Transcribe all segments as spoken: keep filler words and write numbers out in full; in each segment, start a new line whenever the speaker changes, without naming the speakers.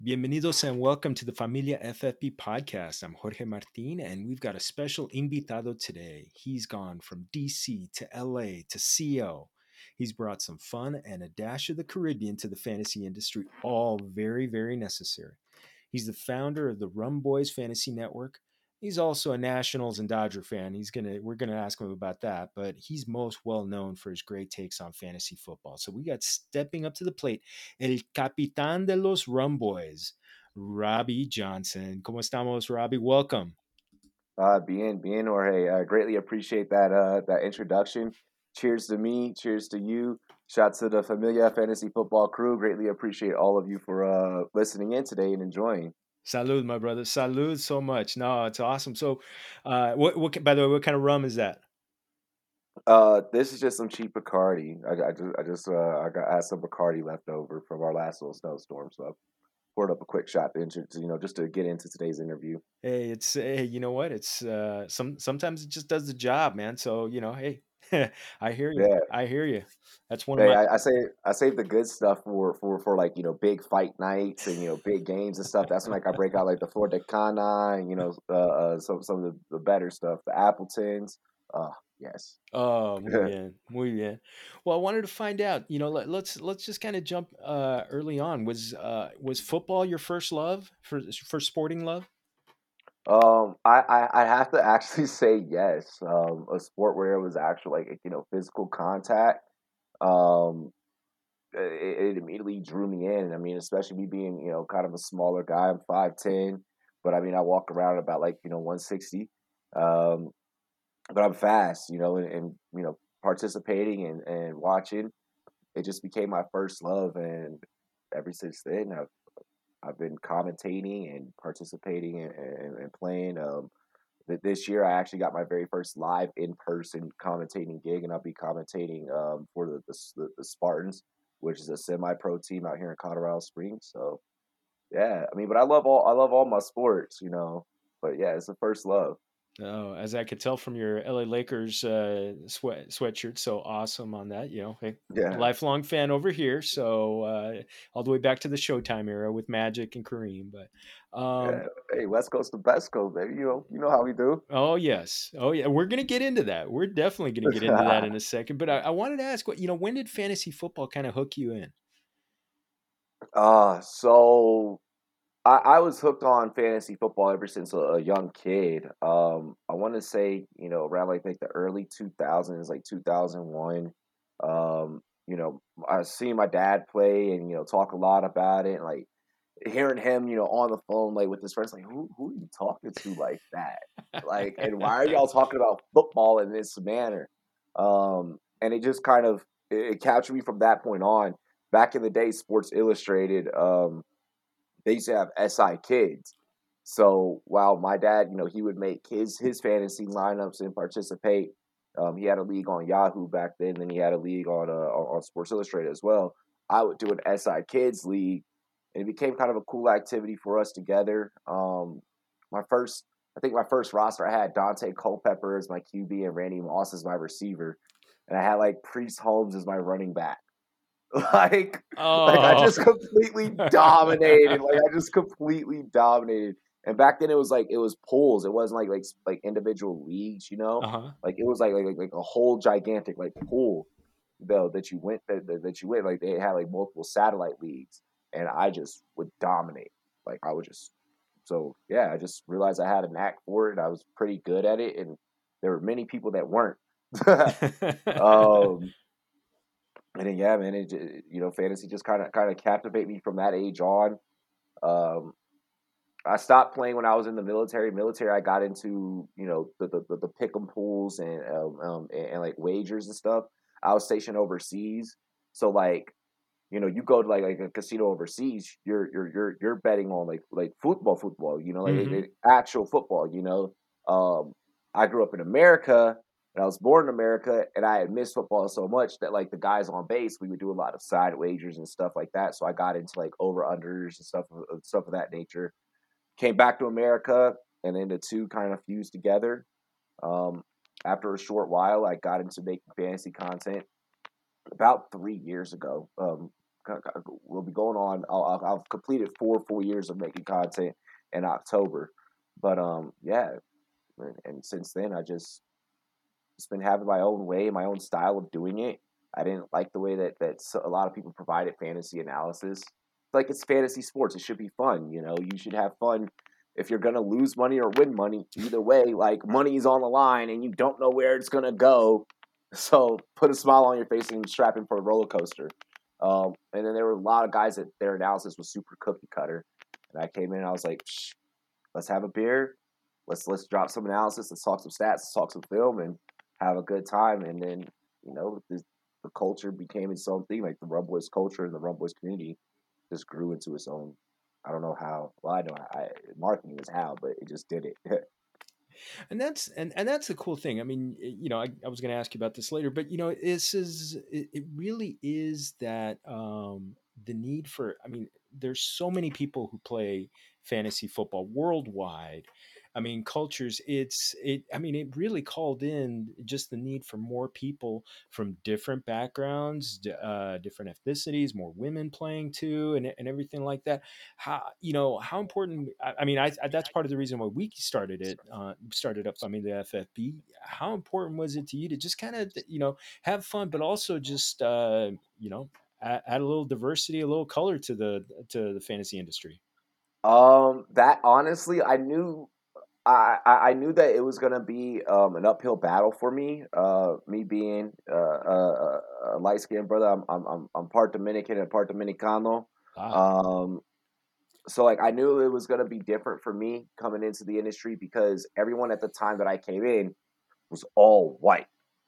Bienvenidos and welcome to the Familia F F P podcast. I'm Jorge Martin, and we've got a special invitado today. He's gone from D C to L A to C O. He's brought some fun and a dash of the Caribbean to the fantasy industry, all very, very necessary. He's the founder of the Rum Boys Fantasy Network. He's also a Nationals and Dodger fan. He's gonna we're gonna ask him about that, but he's most well known for his great takes on fantasy football. So we got stepping up to the plate, el capitán de los Rum Boys, Robbie Johnson. ¿Cómo estamos, Robbie? Welcome.
Uh, bien, bien, Jorge. I greatly appreciate that uh, that introduction. Cheers to me. Cheers to you. Shout to the Familia Fantasy Football crew. Greatly appreciate all of you for uh, listening in today and enjoying.
Salud, my brother. Salud so much. No, it's awesome. So, uh, what, what, by the way, what kind of rum is that?
Uh, this is just some cheap Bacardi. I, I just, I just, uh, I got I had some Bacardi left over from our last little snowstorm, so I poured up a quick shot to, intro- to, you know, just to get into today's interview.
Hey, it's hey, you know what? It's uh some sometimes it just does the job, man. So, you know, hey, I hear you.
Yeah.
I hear you. That's one of
Hey,
my
I, I say I save the good stuff for for for like you know big fight nights and you know big games and stuff. That's when like I break out like the Flor de Cana and you know uh, uh some some of the, the better stuff, the Appletons. Uh yes.
oh, muy bien. Muy bien. Well, I wanted to find out, you know, let, let's let's just kind of jump uh early on. Was uh was football your first love for for sporting love?
Um, I, I I have to actually say yes. Um, a sport where it was actually like you know physical contact. Um, it, it immediately drew me in. I mean, especially me being you know kind of a smaller guy. I'm five ten, but I mean I walk around about like you know one sixty. Um, but I'm fast, you know, and, and you know, participating and, and watching, it just became my first love, and ever since then, I've I've been commentating and participating and, and, and playing. Um, this year, I actually got my very first live in person commentating gig, and I'll be commentating um, for the, the the Spartans, which is a semi pro team out here in Colorado Springs. So yeah, I mean, but I love all I love all my sports, you know. But yeah, it's the first love.
Oh, as I could tell from your L A Lakers uh, sweat sweatshirt, so awesome on that. You know, hey,
Yeah.
lifelong fan over here, so uh, all the way back to the Showtime era with Magic and Kareem. But um,
Yeah. Hey, West Coast to Best Coast, baby. You know, you know how we do.
oh yes, oh yeah, we're gonna get into that. We're definitely gonna get into that in a second. But I, I wanted to ask, what you know, when did fantasy football kind of hook you in?
uh so I, I was hooked on fantasy football ever since a, a young kid. Um, I want to say, you know, around like like the early two thousands, like two thousand one. Um, you know, I seen my dad play and you know talk a lot about it, and like hearing him, you know, on the phone like with his friends, like who who are you talking to like that? Like, and why are y'all talking about football in this manner? Um, and it just kind of it, it captured me from that point on. Back in the day, Sports Illustrated, um, they used to have S I kids. So while my dad, you know, he would make his his fantasy lineups and participate. Um, he had a league on Yahoo back then, and he had a league on uh, on Sports Illustrated as well. I would do an S I Kids league, and it became kind of a cool activity for us together. Um, my first, I think my first roster, I had Dante Culpepper as my Q B and Randy Moss as my receiver, and I had like Priest Holmes as my running back. Like, like I
Oh,
just completely dominated. Like I just completely dominated. And back then it was like it was pools. It wasn't like like like individual leagues, you know.
uh huh.
Like it was like like like a whole gigantic like pool though that you went that, that, that you went like they had like multiple satellite leagues, and I just would dominate. Like I would just so yeah. I just realized I had a knack for it. I was pretty good at it, and there were many people that weren't. um, and then yeah, man, it, you know, fantasy just kind of kind of captivate me from that age on. Um, I stopped playing when I was in the military. Military, I got into you know the the the, the pick'em pools and um, um and, and like wagers and stuff. I was stationed overseas, so like you know you go to like like a casino overseas, you're you're you're you're betting on like like football, football. You know, like, like
hmm
like actual football. You know, um, I grew up in America. And I was born in America, and I had missed football so much that like the guys on base, we would do a lot of side wagers and stuff like that. So I got into like over unders and stuff stuff of that nature. Came back to America, and then the two kind of fused together. Um, After a short while, I got into making fantasy content about three years ago. Um, we'll be going on. I'll, I've completed four full years of making content in October, but um, yeah, and, and since then I just just been having my own way, my own style of doing it. I didn't like the way that that a lot of people provided fantasy analysis. Like it's fantasy sports, it should be fun. You know, you should have fun. If you're gonna lose money or win money, either way, like money's on the line and you don't know where it's gonna go. So put a smile on your face and strap in for a roller coaster. Um, and then there were a lot of guys that their analysis was super cookie cutter. And I came in and I was like, Psh, let's have a beer. Let's let's drop some analysis. Let's talk some stats. Let's talk some film and have a good time. And then you know the, the culture became its own thing. Like the Rum Boys culture and the Rum Boys community just grew into its own. I don't know how. Well, I know I, marketing is how, but it just did it.
And that's and and that's the cool thing. I mean, you know, I, I was going to ask you about this later, but you know, this is it, it really is that um, the need for. I mean, there's so many people who play fantasy football worldwide. I mean, cultures. It's it. I mean, it really called in just the need for more people from different backgrounds, d- uh, different ethnicities, more women playing too, and and everything like that. How you know how important? I, I mean, I, I that's part of the reason why we started it. Uh, started up Familia F F B. How important was it to you to just kind of you know have fun, but also just uh, you know add, add a little diversity, a little color to the to the fantasy industry?
um, that honestly, I knew I, I I knew that it was gonna be um, an uphill battle for me. Uh, me being uh, a, a light skinned brother, I'm, I'm I'm I'm part Dominican and part Dominicano.
Ah,
Um, so like I knew it was gonna be different for me coming into the industry because everyone at the time that I came in was all white.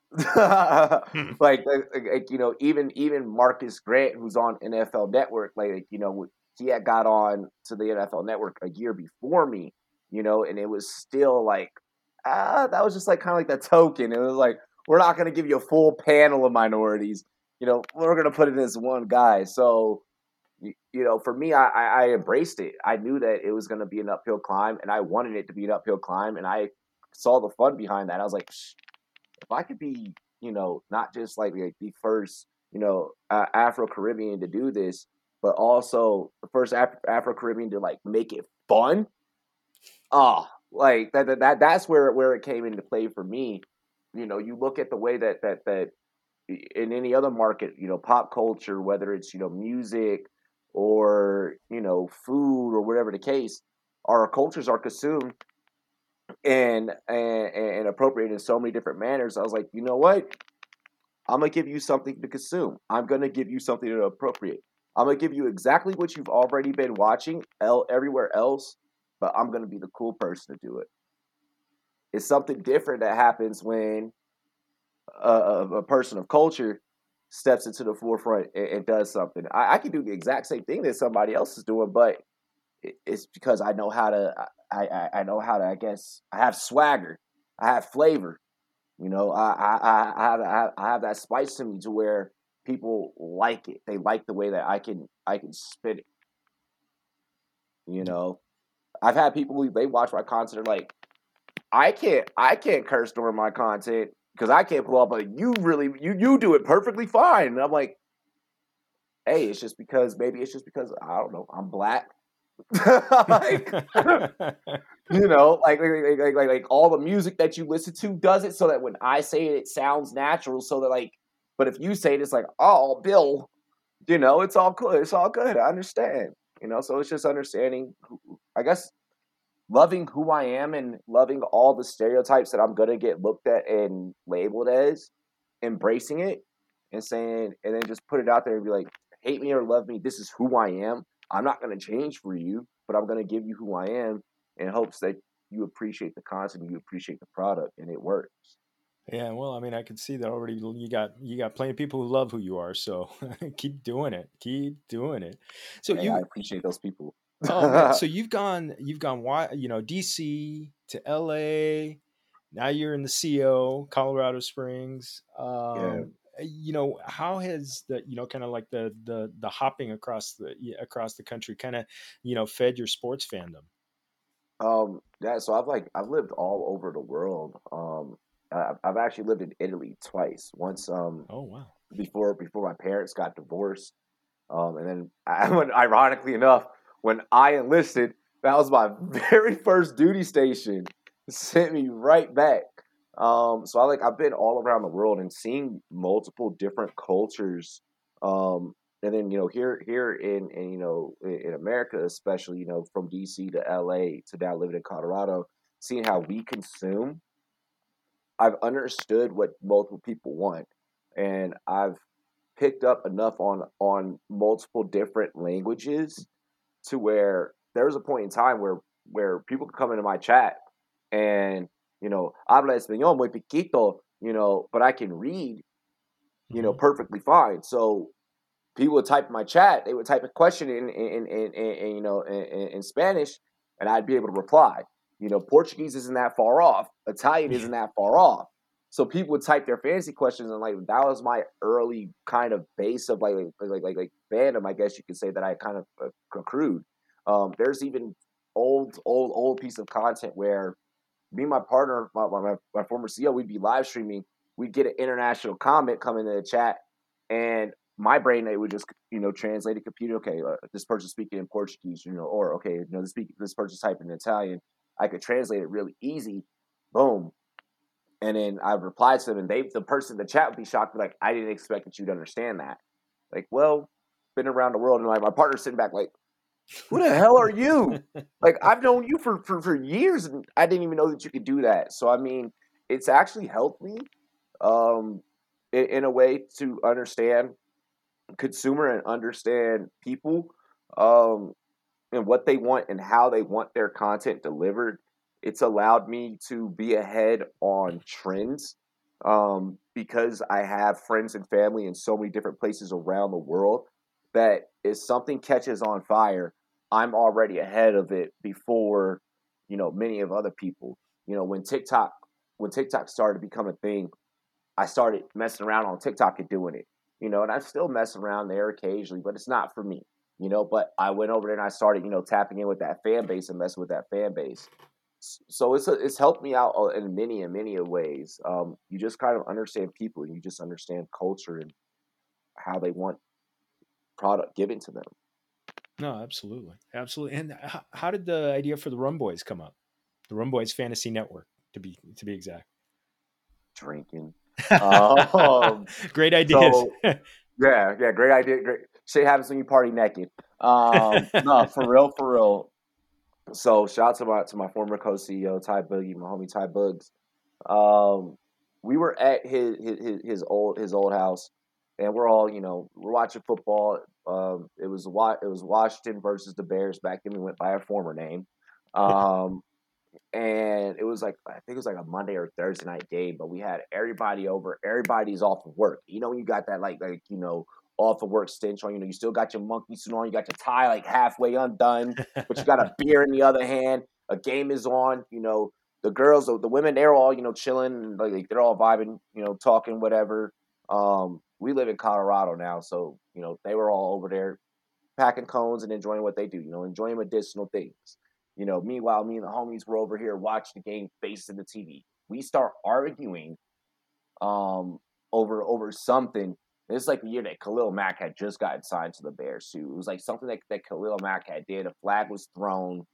hmm.
like, like, like you know, even even Marcus Grant, who's on N F L Network, like you know, he had got on to the N F L Network a year before me, you know, and it was still like ah, that was just like kind of like the token. It was like we're not going to give you a full panel of minorities, you know, we're going to put it as one guy. So you, you know, for me, I, I I embraced it. I knew that it was going to be an uphill climb, and I wanted it to be an uphill climb, and I saw the fun behind that. I was like, if I could be, you know, not just like, like the first, you know, uh, Afro Caribbean to do this, but also the first Af- Afro Caribbean to like make it fun. Oh, like that, that that that's where where it came into play for me. You know, you look at the way that that that in any other market, you know, pop culture, whether it's you know music or you know food or whatever the case, our cultures are consumed and and and appropriated in so many different manners. I was like, you know what? I'm gonna give you something to consume. I'm gonna give you something to appropriate. I'm gonna give you exactly what you've already been watching el- everywhere else, but I'm gonna be the cool person to do it. It's something different that happens when a, a, a person of culture steps into the forefront and, and does something. I, I can do the exact same thing that somebody else is doing, but it, it's because I know how to. I, I I know how to. I guess I have swagger. I have flavor. You know, I I I have I have that spice to me to where people like it. They like the way that I can I can spit it. You know, I've had people who they watch my content are like, I can't I can't curse during my content because I can't pull up. But you really you you do it perfectly fine. And I'm like, hey, it's just because maybe it's just because I don't know I'm black. like you know, like like, like like like all the music that you listen to does it so that when I say it, it sounds natural. So that like, but if you say it, it's like, oh, Bill, you know, it's all good. It's all good. I understand. You know, so it's just understanding. I guess loving who I am and loving all the stereotypes that I'm gonna get looked at and labeled as, embracing it and saying, and then just put it out there and be like, hate me or love me, this is who I am. I'm not gonna change for you, but I'm gonna give you who I am in hopes that you appreciate the content, you appreciate the product, and it works.
Yeah, well, I mean, I can see that already. You got you got plenty of people who love who you are, so keep doing it. Keep doing it. So
Hey, I
you,
appreciate those people.
oh man, so you've gone, you've gone, why, you know, D C to L A. Now you're in the C O, Colorado Springs.
yeah.
Um, you know, how has the, you know, kind of like the the the hopping across the yeah, across the country, kind of, you know, fed your sports fandom?
Um, yeah, so I've like I've lived all over the world. Um, I, I've actually lived in Italy twice. Once, um,
Oh wow.
before before my parents got divorced. Um, and then, I, when, ironically enough, when I enlisted, that was my very first duty station. It sent me right back. Um, so I like I've been all around the world and seeing multiple different cultures. Um, and then you know here here in, in you know in, in America, especially you know from D C to L A to now living in Colorado, seeing how we consume, I've understood what multiple people want, and I've picked up enough on on multiple different languages to where there was a point in time where where people could come into my chat and you know habla español muy poquito, you know, but I can read, you know,
Mm-hmm.
perfectly fine. So people would type in my chat, they would type a question in in in, in, in you know in, in Spanish, and I'd be able to reply. You know, Portuguese isn't that far off. Italian
Yeah.
isn't that far off. So people would type their fantasy questions, and like that was my early kind of base of like like like like, like fandom, I guess you could say, that I kind of uh, accrued. Um, there's even old old old piece of content where me and my partner, my, my, my former C E O, we'd be live streaming. We'd get an international comment coming in the chat, and my brain, it would just you know translate a computer. Okay, uh, this person speaking in Portuguese, you know, or okay, you know, this speak this person typing in Italian. I could translate it really easy. Boom, and then I would reply to them, and they, the person in the chat would be shocked, like, I didn't expect that you'd understand that. Like, well, been around the world, and like my partner's sitting back, like, who the hell are you? Like, I've known you for, for, for years, and I didn't even know that you could do that. So, I mean, it's actually helped me um, in, in a way to understand consumer and understand people um, and what they want and how they want their content delivered. It's allowed me to be ahead on trends um, because I have friends and family in so many different places around the world that if something catches on fire, I'm already ahead of it before, you know, many of other people. You know, when TikTok when TikTok started to become a thing, I started messing around on TikTok and doing it. You know, and I still mess around there occasionally, but it's not for me. You know, but I went over there and I started, you know, tapping in with that fan base and messing with that fan base. So it's a, it's helped me out in many and many ways. Um, you just kind of understand people, and you just understand culture and how they want product given to them.
No, absolutely, absolutely. And how, how did the idea for the Rum Boys come up? The Rum Boys Fantasy Network, to be to be exact.
Drinking. Um,
Great ideas.
so yeah, yeah, great idea. Great shit happens when you party naked. Um, no, for real, for real. So shout out to my to my former co-C E O Ty Boogie, my homie Ty Bugs. Um, we were at his, his his old his old house, and we're all you know we're watching football. Um, it was it was Washington versus the Bears. Back then, we went by our former name. Um, and it was like I think it was like a Monday or Thursday night game, but we had everybody over. Everybody's off of work. You know, you got that like like you know off of work stench on. You know, you still got your monkey suit on. You got your tie like halfway undone, but you got a beer in the other hand. A game is on. You know, the girls, the, the women, they're all you know chilling. Like, like they're all vibing. You know, talking whatever. Um, we live in Colorado now, so you know they were all over there packing cones and enjoying what they do. You know, enjoying medicinal things. You know, meanwhile, me and the homies were over here watching the game facing the T V. We start arguing um, over over something. It's like the year that Khalil Mack had just gotten signed to the Bears too. It was like something that, that Khalil Mack had did. A flag was thrown.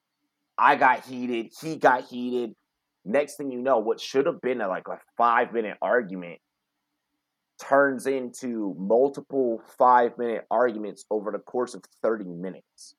I got heated. He got heated. Next thing you know, what should have been a, like a five minute argument turns into multiple five minute arguments over the course of thirty minutes.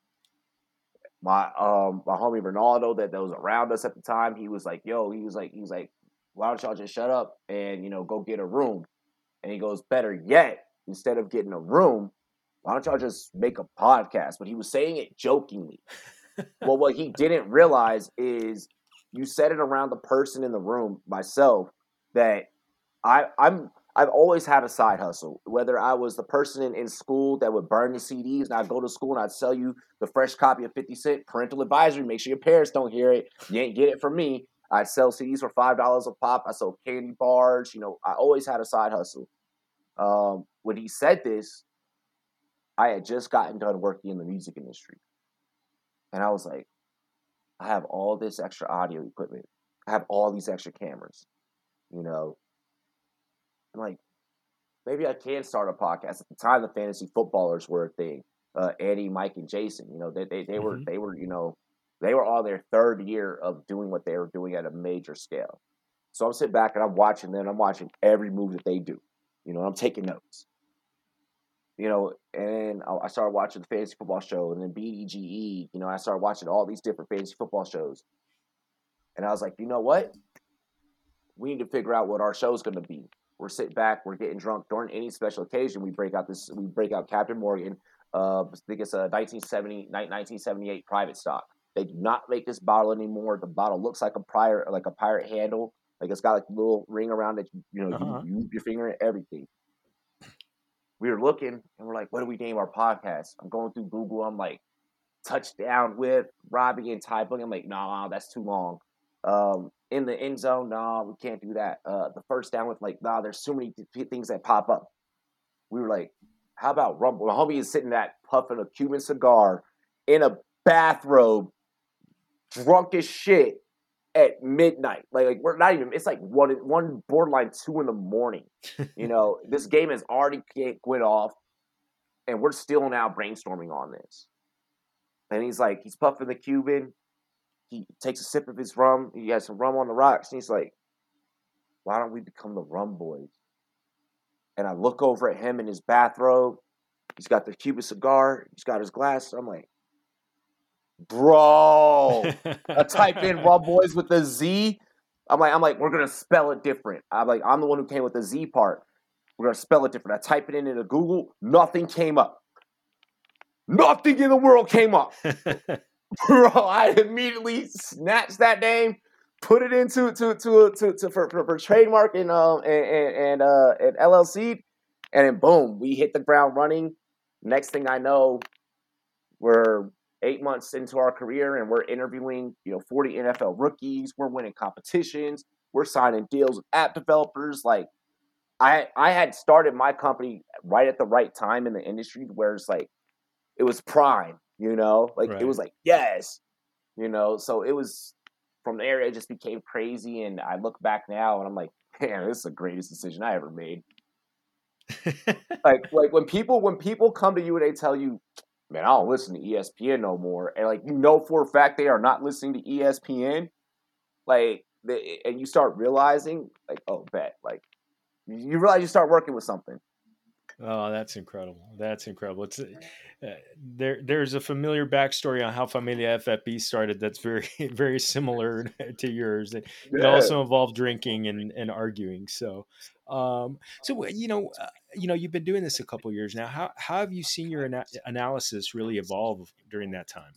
My um my homie Ronaldo that, that was around us at the time, he was like, yo, he was like, he was like, why don't y'all just shut up and you know go get a room? And he goes, better yet, instead of getting a room, why don't y'all just make a podcast? But he was saying it jokingly. Well, what he didn't realize is you said it around the person in the room, myself, that I, I'm I've always had a side hustle. Whether I was the person in, in school that would burn the C Ds, and I'd go to school and I'd sell you the fresh copy of fifty Cent, parental advisory, make sure your parents don't hear it. You ain't get it from me. I'd sell C Ds for five dollars a pop. I sold candy bars. You know, I always had a side hustle. Um, when he said this, I had just gotten done working in the music industry. And I was like, I have all this extra audio equipment. I have all these extra cameras. You know, I'm like, maybe I can start a podcast. At the time, the fantasy footballers were a thing. Uh, Eddie, Mike, and Jason. You know, they they they were
Mm-hmm.
they were you know they were all their third year of doing what they were doing at a major scale. So I'm sitting back and I'm watching them. I'm watching every move that they do. You know, I'm taking notes. You know, and I I started watching the fantasy football show, and then B D G E. You know, I started watching all these different fantasy football shows, and I was like, you know what? We need to figure out what our show's going to be. We're sitting back, we're getting drunk during any special occasion. We break out this, we break out Captain Morgan. Uh, I think it's a nineteen seventy, nineteen seventy-eight private stock. They do not make this bottle anymore. The bottle looks like a pirate, like a pirate handle. Like it's got like a little ring around it. You, you know,
Uh-huh.
you use your finger and everything. We were looking and we're like, what do we name our podcast? I'm going through Google. I'm like, touchdown with Robbie and Ty Boogie. I'm like, nah, that's too long. Um, in the end zone, nah, we can't do that. Uh, the first down with like, nah, there's so many th- things that pop up. We were like, how about Rumble? My homie is sitting that puffing a Cuban cigar in a bathrobe, drunk as shit at midnight. Like, like we're not even. It's like one, one borderline two in the morning. You know, this game has already went off, and we're still now brainstorming on this. And he's like, he's puffing the Cuban. He takes a sip of his rum. He has some rum on the rocks. And he's like, why don't we become the Rum Boys? And I look over at him in his bathrobe. He's got the Cuban cigar. He's got his glass. I'm like, bro. I type in Rum Boys with a Z. I'm like, I'm like, we're gonna spell it different. I'm like, I'm the one who came with the Z part. We're gonna spell it different. I type it in into Google. Nothing came up. Nothing in the world came up. Bro, I immediately snatched that name, put it into to to to, to for, for, for trademark and um and and, and uh and L L C, and then boom, we hit the ground running. Next thing I know, we're eight months into our career and we're interviewing, you know, forty N F L rookies. We're winning competitions. We're signing deals with app developers. Like I I had started my company right at the right time in the industry where it's like it was prime. You know, like
Right.
it was like, yes, you know, so it was from there, it just became crazy. And I look back now and I'm like, man, this is the greatest decision I ever made. like, like when people, when people come to you and they tell you, man, I don't listen to E S P N no more. And like, you know, for a fact, they are not listening to E S P N. Like, they, and you start realizing like, oh, bet, like you realize you start working with something.
Oh, that's incredible. That's incredible. It's uh, there. There's a familiar backstory on how Familia F F B started. That's very, very similar to yours. It, it
Yeah.
also involved drinking and, and arguing. So, um, so you know, uh, you know, you've been doing this a couple years now. How how have you seen your ana- analysis really evolve during that time?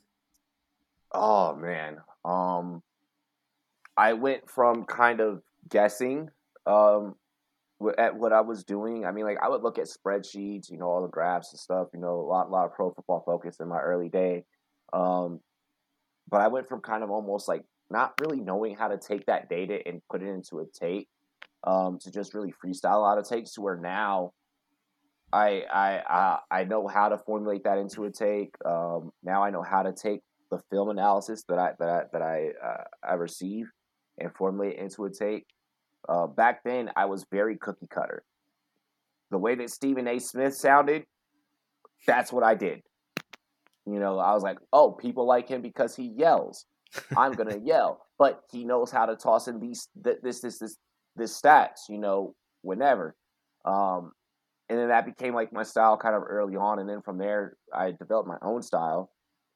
Oh man. Um, I went from kind of guessing um at what I was doing. I mean, like I would look at spreadsheets, you know, all the graphs and stuff. You know, a lot, lot of pro football focus in my early day. Um, but I went from kind of almost like not really knowing how to take that data and put it into a tape um, to just really freestyle a lot of takes. To where now I I I, I know how to formulate that into a take. Um, now I know how to take the film analysis that I that I, that I uh, I receive and formulate it into a take. Uh, back then, I was very cookie cutter. The way that Stephen A. Smith sounded, that's what I did. You know, I was like, oh, people like him because he yells. I'm gonna yell, but he knows how to toss in these this this this this stats. You know, whenever. Um, and then that became like my style kind of early on, and then from there, I developed my own style.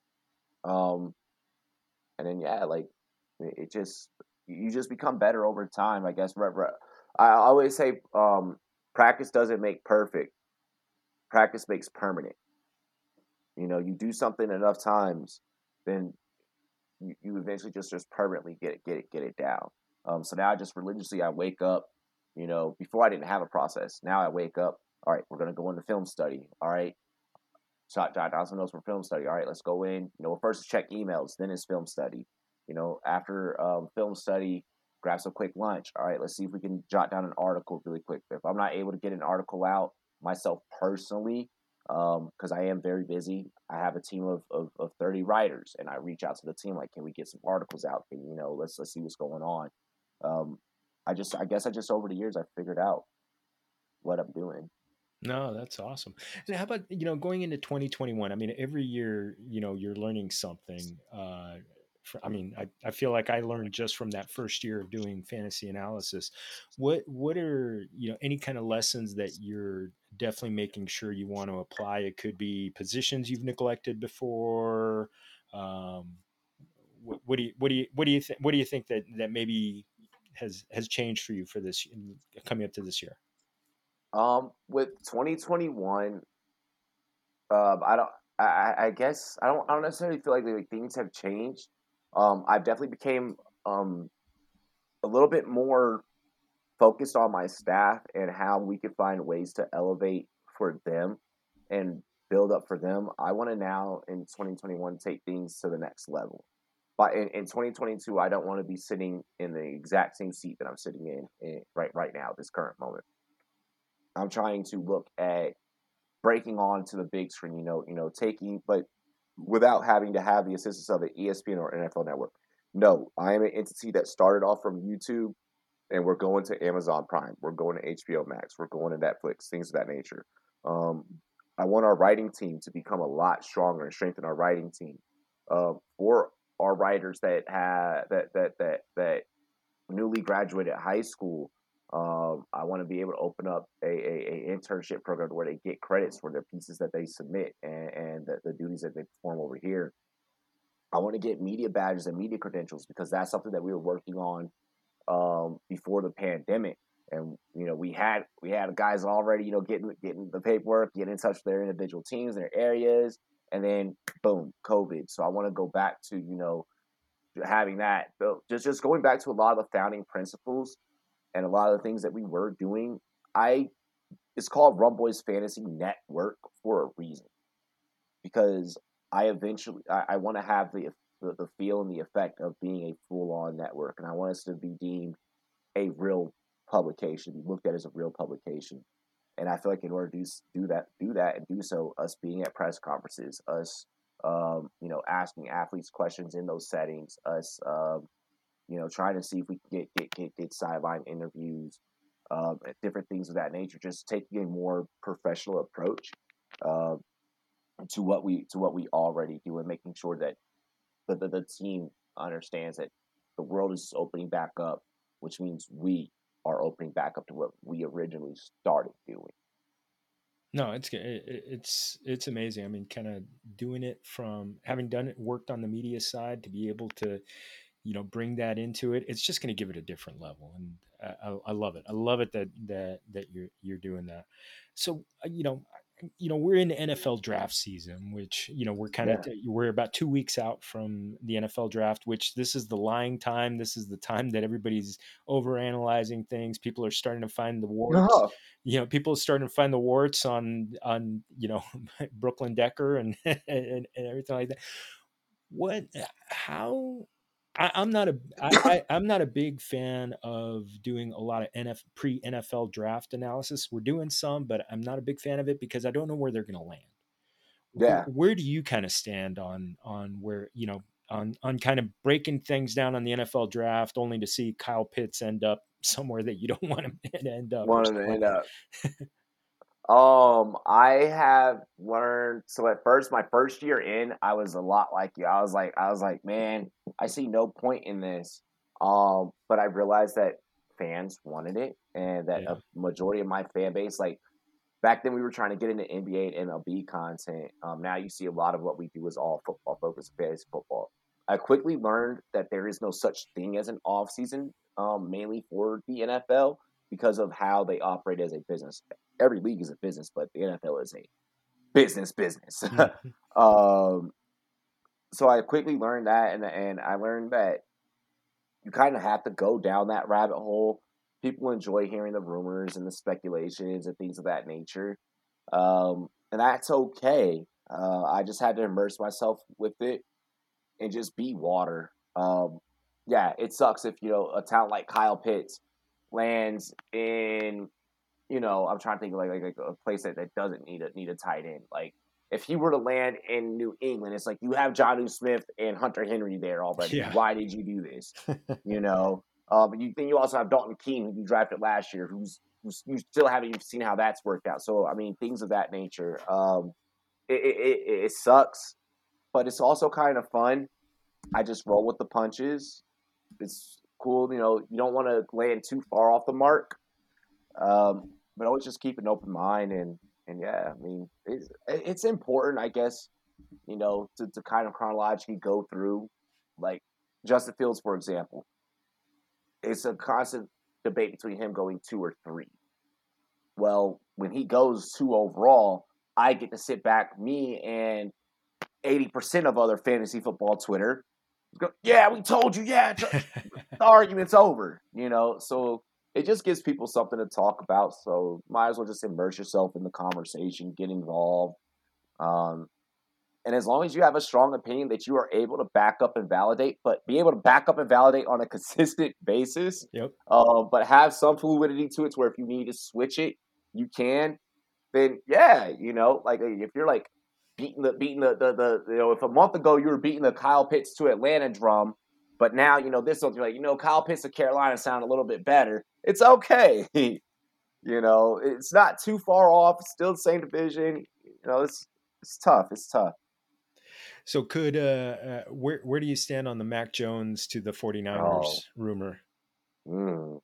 Um, and then yeah, like it just you just become better over time. I guess. I always say, um, practice doesn't make perfect. Practice makes permanent. You know, you do something enough times, then you, you eventually just just permanently get it get it get it down. Um, so now I just religiously I wake up. You know, before I didn't have a process. Now I wake up. All right, we're gonna go into film study. All right, jot jot down some notes for film study. All right, let's go in. You know, first check emails, then it's film study. You know, after um, film study, grab some quick lunch. All right, let's see if we can jot down an article really quick. If I'm not able to get an article out myself personally, because um, I am very busy, I have a team of, of, of thirty writers, and I reach out to the team like, can we get some articles out? Can you know, let's let's see what's going on. Um, I just, I guess, I just over the years I figured out what I'm doing.
No, that's awesome. And how about, you know, going into twenty twenty-one? I mean, every year, you know, you're learning something. Uh, for, I mean, I, I feel like I learned just from that first year of doing fantasy analysis. What what are, you know, any kind of lessons that you're definitely making sure you want to apply? It could be positions you've neglected before. Um, what, what do you what do you what do you think what do you think that that maybe has has changed for you for this coming up to this year?
Um, with twenty twenty-one, um, I don't. I, I I guess I don't. I don't necessarily feel like, like things have changed. Um, I've definitely became um a little bit more focused on my staff and how we could find ways to elevate for them and build up for them. I want to now in twenty twenty-one take things to the next level. But in, in twenty twenty-two, I don't want to be sitting in the exact same seat that I'm sitting in, in right right now, this current moment. I'm trying to look at breaking on to the big screen, you know, you know, taking, but without having to have the assistance of the E S P N or N F L Network. No, I am an entity that started off from YouTube, and we're going to Amazon Prime. We're going to H B O Max. We're going to Netflix, things of that nature. Um, I want our writing team to become a lot stronger and strengthen our writing team. Uh, for our writers that have that that that that newly graduated high school, um, I want to be able to open up a, a, a internship program where they get credits for their pieces that they submit and, and the, the duties that they perform over here. I want to get media badges and media credentials because that's something that we were working on um, before the pandemic. And you know, we had we had guys already, you know, getting getting the paperwork, getting in touch with their individual teams, their areas, and then boom, COVID. So I want to go back to you know having that, just just going back to a lot of the founding principles and a lot of the things that we were doing. I It's called Rum Boys Fantasy Network for a reason because I eventually I, I want to have the, the the feel and the effect of being a full on network, and I want us to be deemed a real publication, be looked at as a real publication. And I feel like in order to do, do that, do that, and do so, us being at press conferences, us, um, you know, asking athletes questions in those settings, us, um, you know, trying to see if we can get get get, get sideline interviews, um, different things of that nature. Just taking a more professional approach uh, to what we to what we already do, and making sure that the, the, the team understands that the world is opening back up, which means we are opening back up to what we originally started doing.
No, it's good. It, it- it's it's amazing. I mean, kind of doing it from having done it, worked on the media side to be able to, you know, bring that into it. It's just going to give it a different level, and I, I, I love it. I love it that that that you're you're doing that. So, uh, you know, you know, we're in N F L draft season, which, you know, we're kind of
Yeah.
we're about two weeks out from the N F L draft, which this is the lying time. This is the time that everybody's over analyzing things. People are starting to find the warts.
No.
You know, people are starting to find the warts on on you know Brooklyn Decker and, and and everything like that. What? How? I, I'm not a I, I, I'm not a big fan of doing a lot of N F pre N F L draft analysis. We're doing some, but I'm not a big fan of it because I don't know where they're going to land. Where,
Yeah.
where do you kind of stand on on where you know on on kind of breaking things down on the N F L draft, only to see Kyle Pitts end up somewhere that you don't want him to end up or
Wanted
something
to
like
end
that?
up. Um, I have learned. So at first, my first year in, I was a lot like you. I was like, I was like, man, I see no point in this. Um, but I realized that fans wanted it, and that a
Yeah.
majority of my fan base, like back then, we were trying to get into N B A and M L B content. Um, now you see a lot of what we do is all football focused, fantasy football. I quickly learned that there is no such thing as an off season, um, mainly for the N F L because of how they operate as a business. Every league is a business, but the N F L is a business business.
Mhm.
um, so I quickly learned that, and and I learned that you kind of have to go down that rabbit hole. People enjoy hearing the rumors and the speculations and things of that nature, um, and that's okay. Uh, I just had to immerse myself with it and just be water. Um, yeah, it sucks if you know a talent like Kyle Pitts lands in, you know, I'm trying to think of like like, like a place that, that doesn't need a need a tight end. Like if he were to land in New England, it's like you have Jonnu Smith and Hunter Henry there already.
Yeah.
Why did you do this? You know, um, you then you also have Dalton Keene, who you drafted last year, who's you still haven't even seen how that's worked out. So I mean, things of that nature. Um, it, it, it, it sucks, but it's also kind of fun. I just roll with the punches. It's cool, you know. You don't want to land too far off the mark, um, but always just keep an open mind. And and yeah, I mean, it's it's important, I guess, you know, to, to kind of chronologically go through, like Justin Fields, for example. It's a constant debate between him going two or three. Well, when he goes two overall, I get to sit back, me and eighty percent of other fantasy football Twitter, go, yeah, we told you, yeah, the argument's over, you know? So it just gives people something to talk about. So might as well just immerse yourself in the conversation, get involved. Um, and as long as you have a strong opinion that you are able to back up and validate, but be able to back up and validate on a consistent basis,
Yep.
uh, but have some fluidity to it to where if you need to switch it, you can, then yeah, you know, like if you're like beating the beating the the, the you know, if a month ago you were beating the Kyle Pitts to Atlanta drum, but now, you know, this one you're like, you know, Kyle Pitts to Carolina sound a little bit better. It's okay. You know, it's not too far off, it's still the same division. You know, it's it's tough. It's tough.
So could uh, uh where where do you stand on the Mac Jones to the 49ers
Oh.
rumor?
Mm.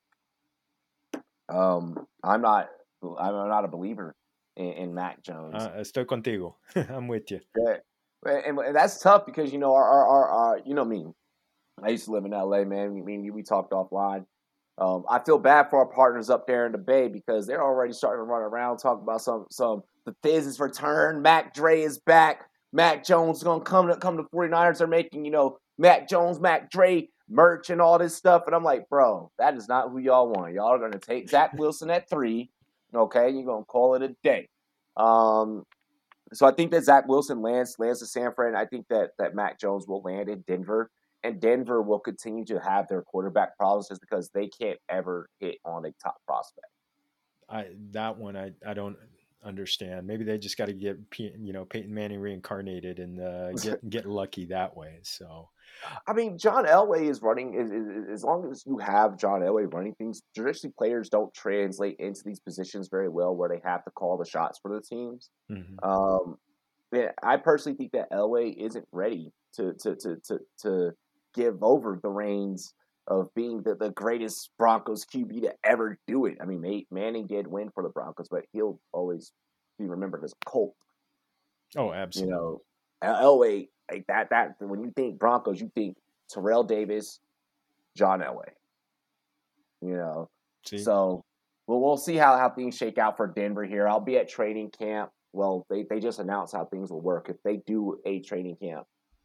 Um, I'm not I'm not a believer in, in Mac Jones.
Uh, estoy contigo. I'm with you.
Yeah. And, and that's tough because, you know, our, our, our, our, you know me, I used to live in L A, man. I mean, we talked offline. Um, I feel bad for our partners up there in the Bay because they're already starting to run around talking about some, some, the Thiz is returned. Mac Dre is back. Mac Jones is going to come to, come to 49ers. They're making, you know, Mac Jones, Mac Dre merch and all this stuff. And I'm like, bro, that is not who y'all want. Y'all are going to take Zach Wilson at three. Okay. You're going to call it a day. Um, So I think that Zach Wilson lands lands to San Fran. I think that that Mac Jones will land in Denver, and Denver will continue to have their quarterback problems just because they can't ever hit on a top prospect.
I that one I I don't understand. Maybe they just got to get you know Peyton Manning reincarnated and uh, get get lucky that way. So
I mean, John Elway is running. Is, is, as long as you have John Elway running things, traditionally players don't translate into these positions very well, where they have to call the shots for the teams.
mm-hmm.
Um, yeah, I personally think that Elway isn't ready to to to to to give over the reins of being the, the greatest Broncos Q B to ever do it. I mean, Manning did win for the Broncos, but he'll always be remembered as a Colt.
Oh, absolutely.
You know, Elway, like that, that when you think Broncos, you think Terrell Davis, John Elway. You know,
see?
So well, we'll see how, how things shake out for Denver here. I'll be at training camp. Well, they, they just announced how things will work. If they do a training camp,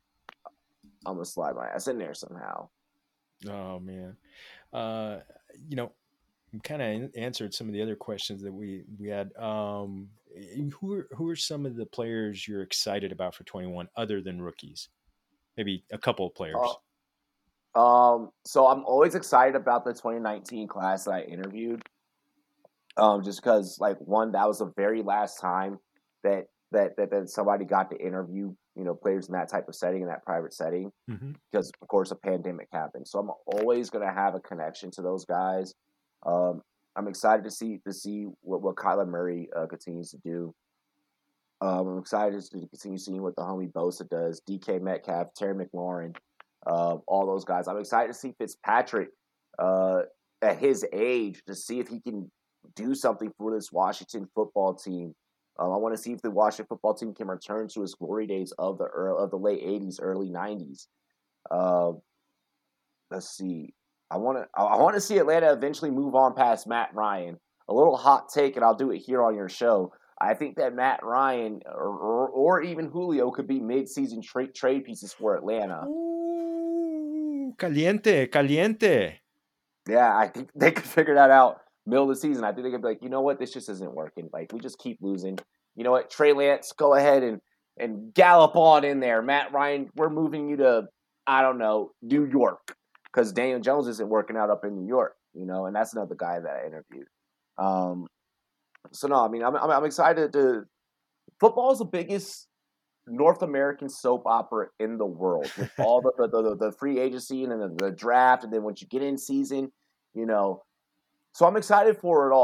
I'm gonna slide my ass in there somehow.
Oh man, uh, you know, kind of answered some of the other questions that we we had. Um, who are, who are some of the players you're excited about for twenty-one other than rookies? Maybe a couple of players.
Uh, um, so I'm always excited about the twenty nineteen class that I interviewed. Um, just because, like, one, that was the very last time that that that, that somebody got to interview, you know, players in that type of setting, in that private setting,
mm-hmm.
because of course a pandemic happened. So I'm always gonna have a connection to those guys. Um, I'm excited to see to see what, what Kyler Murray uh, continues to do. Um, I'm excited to continue seeing what the homie Bosa does, D K Metcalf, Terry McLaurin, uh, all those guys. I'm excited to see Fitzpatrick uh, at his age to see if he can do something for this Washington football team. Um, I want to see if the Washington football team can return to its glory days of the early, of the late eighties, early nineties. Uh, let's see. I want to I want to see Atlanta eventually move on past Matt Ryan. A little hot take, and I'll do it here on your show. I think that Matt Ryan or, or, or even Julio could be mid-season trade trade pieces for Atlanta.
Ooh, caliente, caliente.
Yeah, I think they could figure that out middle of the season. I think they could be like, you know what, this just isn't working. Like, we just keep losing. You know what, Trey Lance, go ahead and and gallop on in there. Matt Ryan, we're moving you to, I don't know, New York, because Daniel Jones isn't working out up in New York. You know, and that's another guy that I interviewed. Um, so no, I mean, I'm I'm, I'm excited to. Football is the biggest North American soap opera in the world, with all the the, the, the free agency and then the, the draft, and then once you get in season, you know. So I'm excited for it all.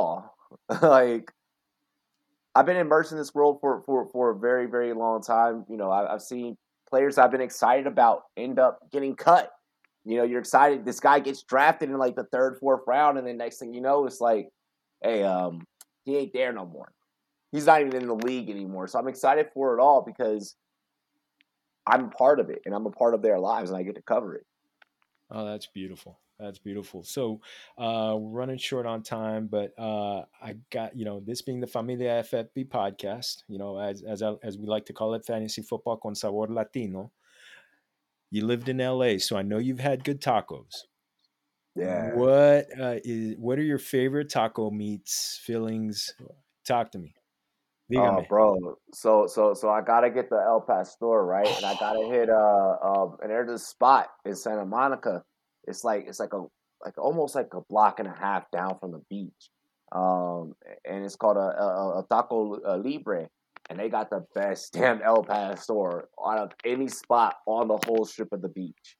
like, I've been immersed in this world for, for, for a very, very long time. You know, I, I've seen players I've been excited about end up getting cut. You know, you're excited. This guy gets drafted in like the third, fourth round, and then next thing you know, it's like, hey, um, he ain't there no more. He's not even in the league anymore. So I'm excited for it all because I'm part of it, and I'm a part of their lives, and I get to cover it.
Oh, that's beautiful. That's beautiful. So, uh, we're running short on time, but uh, I got, you know, this being the Familia F F B podcast, you know, as as I, as we like to call it, fantasy football con sabor latino. You lived in L A, so I know you've had good tacos.
Yeah.
What uh, is what are your favorite taco meats, fillings? Talk to me.
Oh,
Dígame.
bro. So, so, so I gotta get the El Pastor, right? And I gotta hit uh, um, and there's a spot in Santa Monica. It's like it's like a like almost like a block and a half down from the beach. Um, and it's called a, a, a Taco uh, Libre, and they got the best damn El Pastor out of any spot on the whole strip of the beach.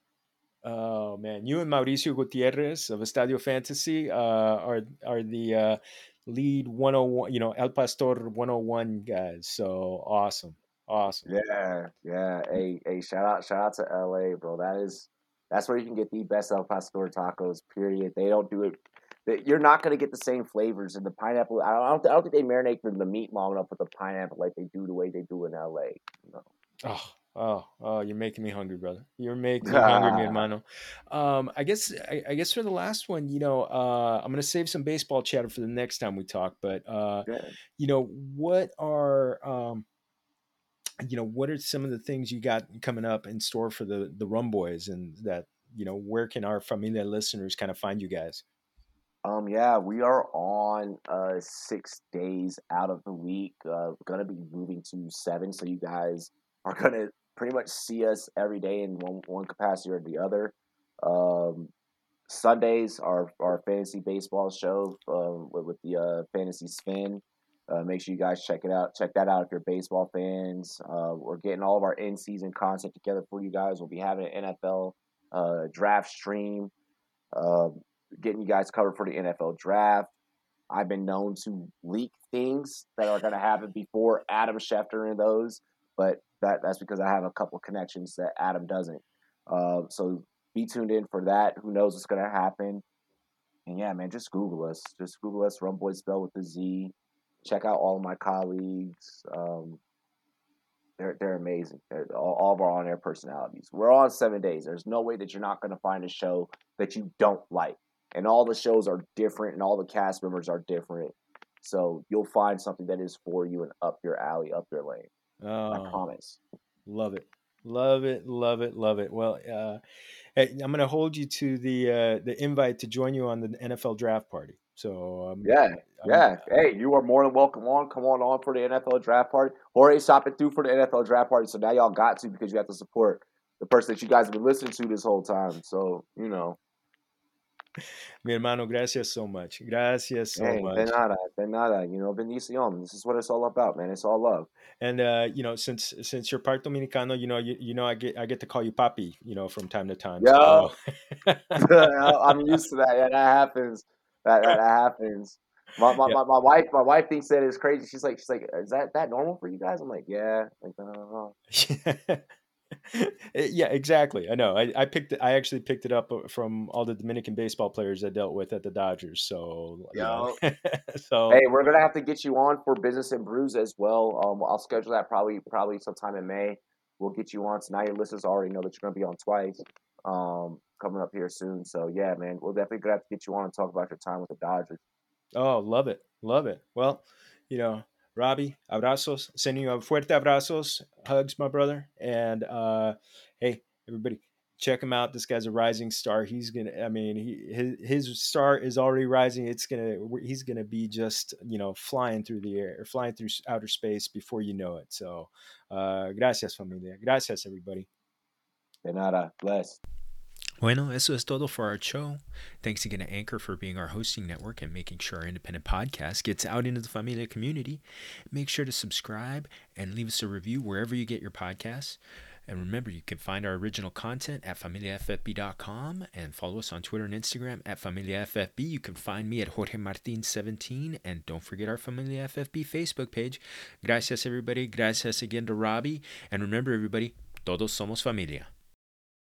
Oh man, you and Mauricio Gutierrez of Estadio Fantasy uh, are are the uh, lead one oh one, you know, El Pastor one oh one guys. So awesome, awesome.
Yeah, yeah. Hey, hey, shout out, shout out to L A, bro. That is that's where you can get the best El Pastor tacos. Period. They don't do it. They, you're not gonna get the same flavors in the pineapple. I don't, I don't, I don't think they marinate the meat long enough with the pineapple like they do the way they do in L A. You know.
Oh, oh, oh! You're making me hungry, brother. You're making me hungry, mi hermano. Um, I guess, I, I guess for the last one, you know, uh, I'm gonna save some baseball chatter for the next time we talk. But uh,
Yeah.
you know, what are um, you know, what are some of the things you got coming up in store for the the Rum Boys, and that you know, where can our Familia listeners kind of find you guys?
Um, yeah, we are on uh six days out of the week. Uh, gonna be moving to seven, so you guys are gonna pretty much see us every day in one one capacity or the other. Um, Sundays are our fantasy baseball show um, with, with the uh, fantasy spin. Uh, make sure you guys check it out. Check that out if you're baseball fans. Uh, we're getting all of our in season content together for you guys. We'll be having an N F L uh, draft stream. Uh, Getting you guys covered for the N F L draft. I've been known to leak things that are going to happen before Adam Schefter and those, but that that's because I have a couple of connections that Adam doesn't. Uh, so be tuned in for that. Who knows what's going to happen? And yeah, man, just Google us. Just Google us, Rum Boys spelled with a Z. Check out all of my colleagues. Um, they're they're amazing. They're all, all of our on air personalities. We're on seven days. There's no way that you're not going to find a show that you don't like. And all the shows are different, and all the cast members are different. So you'll find something that is for you and up your alley, up your lane. I
Oh,
promise.
love it, love it, love it, love it. Well, uh, hey, I'm going to hold you to the uh, the invite to join you on the N F L draft party. So um,
Yeah,
I'm
yeah. Hey, you are more than welcome on. Come on on for the N F L draft party. Jorge shopping through for the N F L draft party. So now y'all got to because you have to support the person that you guys have been listening to this whole time. So, you know.
mi hermano. Gracias so much. Gracias so
Hey, de
much.
nada, de nada. You know, bendición. This is what it's all about, man. It's all love.
And uh, you know, since since you're part Dominicano, you know, you, you know, I get I get to call you Papi, you know, from time to time.
Yeah,
So
I'm used to that. Yeah, that happens. That that, that happens. My, my,
yeah.
my, my wife my wife thinks that it's crazy. She's like she's like, is that that normal for you guys? I'm like, yeah. Like, uh,
Yeah, exactly. I know. I, I picked it. I actually picked it up uh, from all the Dominican baseball players I dealt with at the Dodgers. So you know,
yo.
so
Hey, we're gonna have to get you on for Business and Brews as well. Um, I'll schedule that probably probably sometime in May. We'll get you on. So now your listeners already know that you're gonna be on twice. Um, coming up here soon. So yeah, man, we'll definitely gonna have to get you on and talk about your time with the Dodgers.
oh, love it, love it. Well, you know, Robbie, abrazos, sending you a fuerte abrazos, hugs, my brother, and uh, hey, everybody, check him out. This guy's a rising star. He's gonna. I mean, he his his star is already rising. It's gonna. He's gonna be just you know flying through the air, flying through outer space before you know it. So, uh, gracias familia, gracias everybody.
De nada, bless.
Bueno, eso es todo for our show. Thanks again to Anchor for being our hosting network and making sure our independent podcast gets out into the Familia community. Make sure to subscribe and leave us a review wherever you get your podcasts. And remember, you can find our original content at familia f f b dot com and follow us on Twitter and Instagram at familia f f b. You can find me at Jorge Martin seventeen, and don't forget our Familia F F B Facebook page. Gracias, everybody. Gracias again to Robbie. And remember, everybody, todos somos familia.